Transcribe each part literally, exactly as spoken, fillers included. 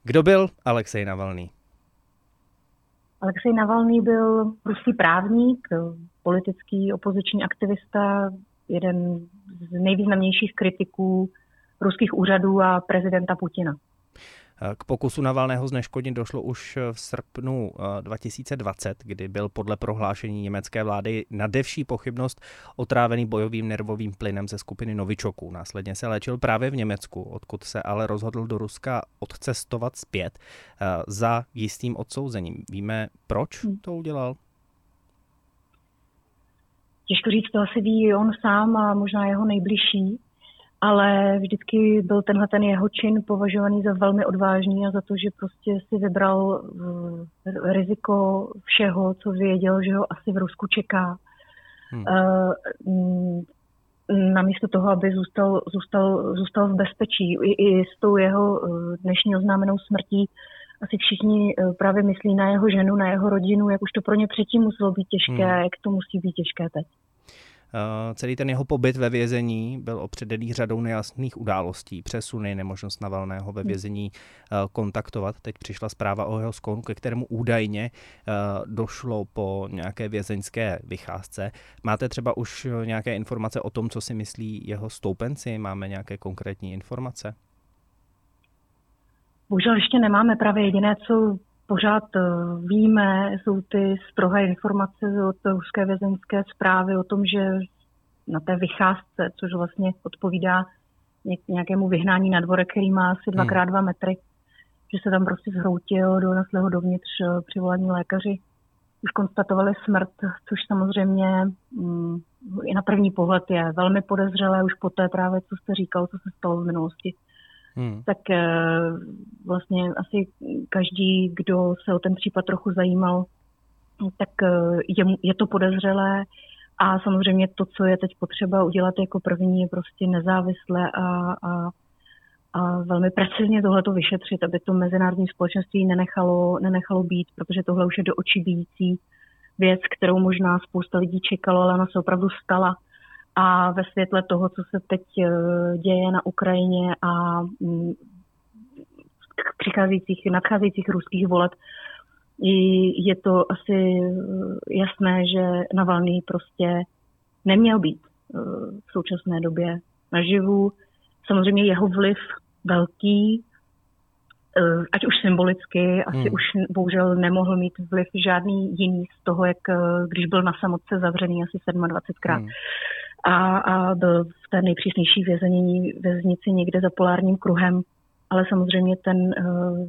Kdo byl Alexej Navalný? Alexej Navalný byl ruský právník, politický opoziční aktivista, jeden z nejvýznamnějších kritiků ruských úřadů a prezidenta Putina. K pokusu Navalného zneškodnit došlo už v srpnu dva tisíce dvacet, kdy byl podle prohlášení německé vlády nadevší pochybnost otrávený bojovým nervovým plynem ze skupiny novičoků. Následně se léčil právě v Německu, odkud se ale rozhodl do Ruska odcestovat zpět za jistým odsouzením. Víme, proč to udělal? Těžko říct, to asi ví on sám a možná jeho nejbližší. Ale vždycky byl tenhle ten jeho čin považovaný za velmi odvážný a za to, že prostě si vybral riziko všeho, co věděl, že ho asi v Rusku čeká. Hmm. Namísto toho, aby zůstal, zůstal, zůstal v bezpečí. I, I s tou jeho dnešní oznámenou smrtí asi všichni právě myslí na jeho ženu, na jeho rodinu, jak už to pro ně předtím muselo být těžké, hmm. jak to musí být těžké teď. Celý ten jeho pobyt ve vězení byl opředený řadou nejasných událostí, přesuny, nemožnost Navalného ve vězení kontaktovat. Teď přišla zpráva o jeho skonu, ke kterému údajně došlo po nějaké vězeňské vycházce. Máte třeba už nějaké informace o tom, co si myslí jeho stoupenci? Máme nějaké konkrétní informace? Bohužel ještě nemáme. Právě jediné, co pořád víme, jsou ty strohé informace od ruské vězeňské správy o tom, že na té vycházce, což vlastně odpovídá nějakému vyhnání na dvore, který má asi dva krát dva metry, že se tam prostě zhroutil, donesli ho dovnitř přivolání lékaři. Už konstatovali smrt, což samozřejmě mm, i na první pohled je velmi podezřelé, už poté právě, co jste říkal, co se stalo v minulosti. Hmm. Tak vlastně asi každý, kdo se o ten případ trochu zajímal, tak je, je to podezřelé a samozřejmě to, co je teď potřeba udělat jako první, je prostě nezávisle a, a, a velmi precizně tohleto vyšetřit, aby to mezinárodní společenství nenechalo, nenechalo být, protože tohle už je do očí bijící věc, kterou možná spousta lidí čekalo, ale ona se opravdu stala. A ve světle toho, co se teď děje na Ukrajině a přicházejících, nadcházejících ruských voleb, je to asi jasné, že Navalný prostě neměl být v současné době naživu. Samozřejmě jeho vliv velký, ať už symbolicky, asi hmm. už bohužel nemohl mít vliv žádný jiný z toho, jak když byl na samotce zavřený asi dvacetkrát. Hmm. A, a byl v té nejpřísnější vězení, věznici někde za polárním kruhem, ale samozřejmě ten uh,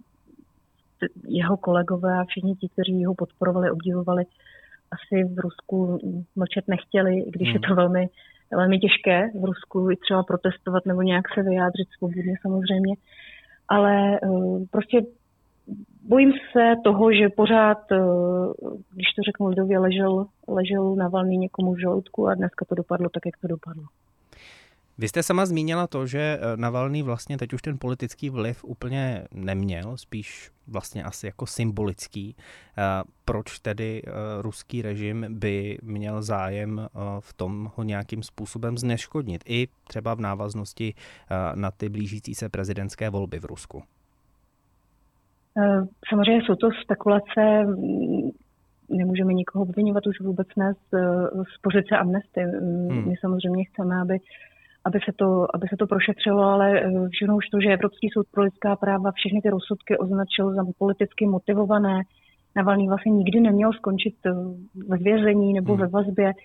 jeho kolegové a všichni ti, kteří ho podporovali, obdivovali, asi v Rusku mlčet nechtěli, když hmm. je to velmi, velmi těžké v Rusku i třeba protestovat nebo nějak se vyjádřit svobodně samozřejmě, ale uh, prostě bojím se toho, že pořád, když to řeknu lidově, ležel, ležel Navalný někomu v žaludku a dneska to dopadlo tak, jak to dopadlo. Vy jste sama zmínila to, že Navalný vlastně teď už ten politický vliv úplně neměl, spíš vlastně asi jako symbolický. Proč tedy ruský režim by měl zájem v tom ho nějakým způsobem zneškodnit? I třeba v návaznosti na ty blížící se prezidentské volby v Rusku. Samozřejmě jsou to spekulace, nemůžeme nikoho obviňovat už vůbec ne z, z pozice amnesty. Hmm. My samozřejmě chceme, aby, aby, se to, aby se to prošetřilo, ale všechno už to, že Evropský soud pro lidská práva všechny ty rozsudky označil za politicky motivované. Navalný vlastně nikdy neměl skončit ve vězení nebo hmm. ve vazbě.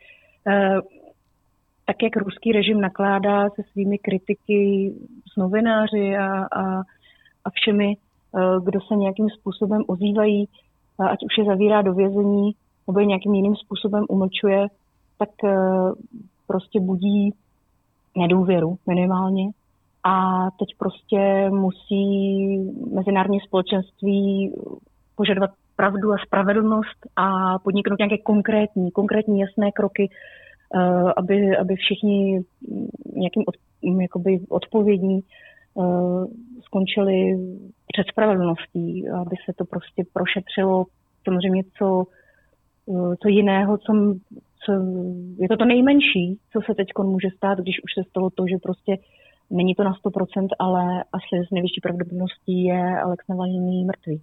Tak, jak ruský režim nakládá se svými kritiky s novináři a, a, a všemi, kdo se nějakým způsobem ozývají, ať už je zavírá do vězení, nebo je nějakým jiným způsobem umlčuje, tak prostě budí nedůvěru minimálně. A teď prostě musí mezinárodní společenství požadovat pravdu a spravedlnost a podniknout nějaké konkrétní, konkrétní jasné kroky, aby, aby všichni nějakým od, jakoby odpovědní skončili před spravedlností, aby se to prostě prošetřilo. Samozřejmě co, co jiného, co, co, je to to nejmenší, co se teď může stát, když už se stalo to, že prostě není to na sto procent, ale asi s největší pravděpodobností je Alex Navalný mrtvý.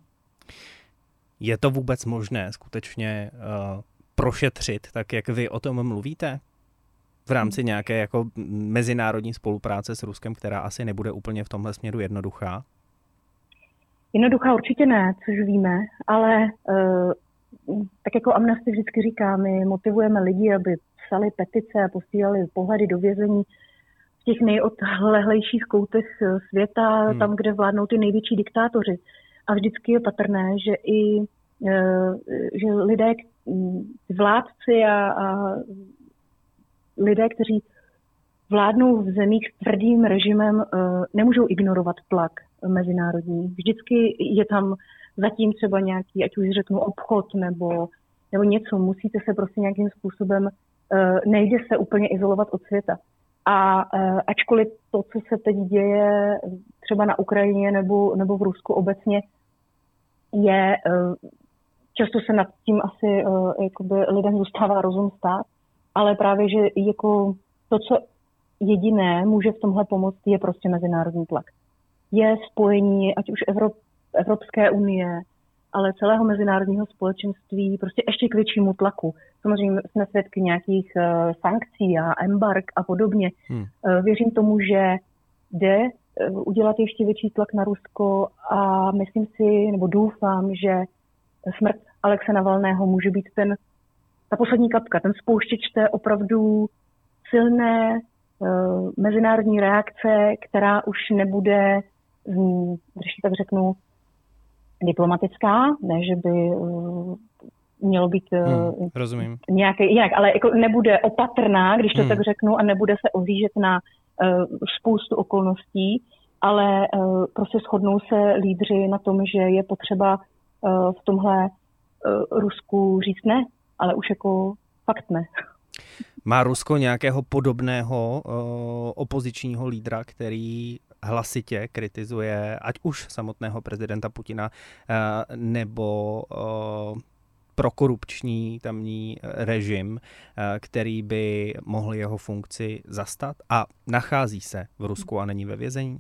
Je to vůbec možné skutečně uh, prošetřit, tak jak vy o tom mluvíte? V rámci nějaké jako mezinárodní spolupráce s Ruskem, která asi nebude úplně v tomhle směru jednoduchá? Jednoduchá určitě ne, což víme, ale uh, tak jako Amnesty vždycky říká, my motivujeme lidi, aby psali petice a posílali pohledy do vězení v těch nejodlehlejších koutech světa, hmm. tam, kde vládnou ty největší diktátoři. A vždycky je patrné, že i uh, že lidé, vládci a, a lidé, kteří vládnou v zemích s tvrdým režimem, nemůžou ignorovat tlak mezinárodní. Vždycky je tam zatím třeba nějaký, ať už řeknu obchod nebo, nebo něco. Musíte se prostě nějakým způsobem, nejde se úplně izolovat od světa. A ačkoliv to, co se teď děje třeba na Ukrajině nebo, nebo v Rusku obecně, je, často se nad tím asi jakoby lidem zůstává rozum stát, ale právě, že jako to, co jediné může v tomhle pomoct, je prostě mezinárodní tlak. Je spojení, ať už Evrop, Evropské unie, ale celého mezinárodního společenství prostě ještě k většímu tlaku. Samozřejmě jsme svědky nějakých uh, sankcí a embarg a podobně. Hmm. Uh, věřím tomu, že jde uh, udělat ještě větší tlak na Rusko a myslím si, nebo doufám, že smrt Alexe Navalného může být ten ta poslední kapka, ten spouštěč té opravdu silné uh, mezinárodní reakce, která už nebude, hm, když tak řeknu, diplomatická, ne, že by uh, mělo být uh, hmm, nějaké jinak, ale jako nebude opatrná, když to hmm. tak řeknu, a nebude se ohlížet na uh, spoustu okolností, ale uh, prostě shodnou se lídři na tom, že je potřeba uh, v tomhle uh, Rusku říct ne, ale už jako fakt ne. Má Rusko nějakého podobného uh, opozičního lídra, který hlasitě kritizuje ať už samotného prezidenta Putina uh, nebo uh, prokorupční tamní režim, uh, který by mohl jeho funkci zastat a nachází se v Rusku a není ve vězení?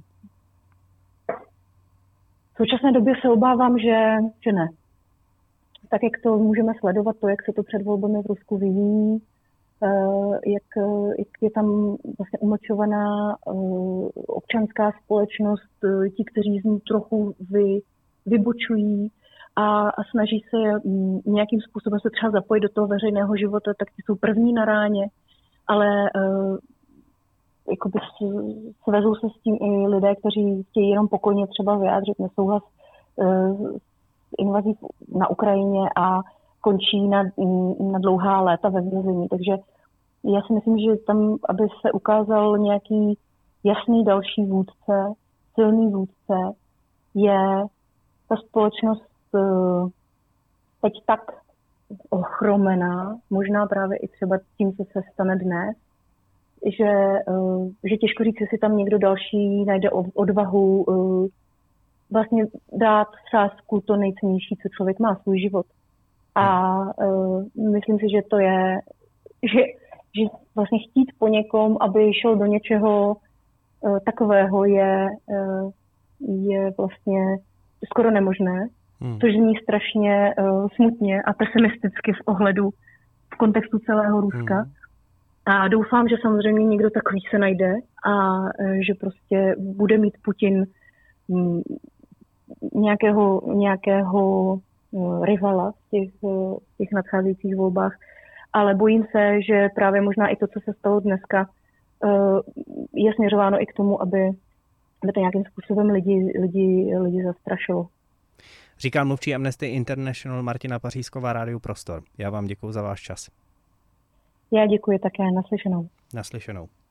V současné době se obávám, že, že ne. Tak, jak to můžeme sledovat, to, jak se to před volbami v Rusku vyvíjí, jak, jak je tam vlastně umlčovaná občanská společnost, ti, kteří z ní trochu vy, vybočují a, a snaží se nějakým způsobem se třeba zapojit do toho veřejného života, tak ti jsou první na ráně, ale jakoby svezou se s tím i lidé, kteří chtějí jenom pokojně třeba vyjádřit nesouhlas invazí na Ukrajině a končí na, na dlouhá léta ve vězení. Takže já si myslím, že tam, aby se ukázal nějaký jasný další vůdce, silný vůdce, je ta společnost teď tak ochromená, možná právě i třeba tím, co se stane dnes, že, že těžko říct, jestli tam někdo další najde odvahu vlastně dát sázku to nejcennější, co člověk má, svůj život. A uh, myslím si, že to je, že, že vlastně chtít po někom, aby šel do něčeho uh, takového, je, uh, je vlastně skoro nemožné, hmm. což zní strašně uh, smutně a pesimisticky v ohledu v kontextu celého Ruska. Hmm. A doufám, že samozřejmě někdo takový se najde a uh, že prostě bude mít Putin um, nějakého, nějakého rivala v těch, v těch nadcházejících volbách, ale bojím se, že právě možná i to, co se stalo dneska, je směřováno i k tomu, aby, aby to nějakým způsobem lidi, lidi, lidi zastrašilo. Říká mluvčí Amnesty International Martina Pařízková, Rádiu Prostor. Já vám děkuji za váš čas. Já děkuji také, naslyšenou. Naslyšenou.